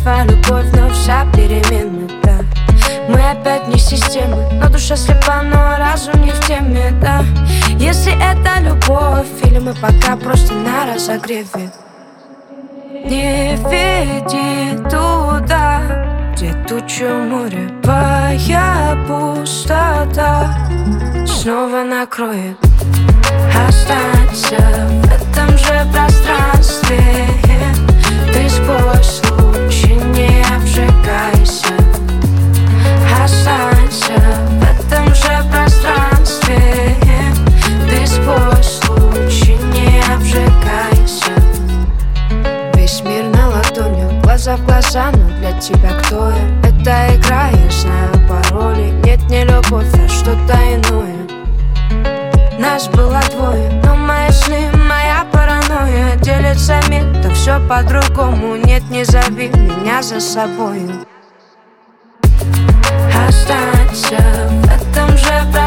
твоя любовь, но вся переменная, да. Мы опять не системы, но душа слепа, но разум не в теме, да. Если это любовь, или мы пока просто на разогреве. Не веди туда, где тучу море, твоя пустота снова накроет. Останься в этом же пространстве, ты сквозь лучи не обжигайся. Останься в этом же пространстве, ты сквозь лучи не обжигайся. Весь мир на ладони, глаза в глаза, но для тебя кто я? Это игра, я знаю пароли. Нет, не любовь, а что-то иное. Нас было двое, но мои сны, моя паранойя делится мир, да все по-другому. Нет, не зови меня за собой. Останься в этом же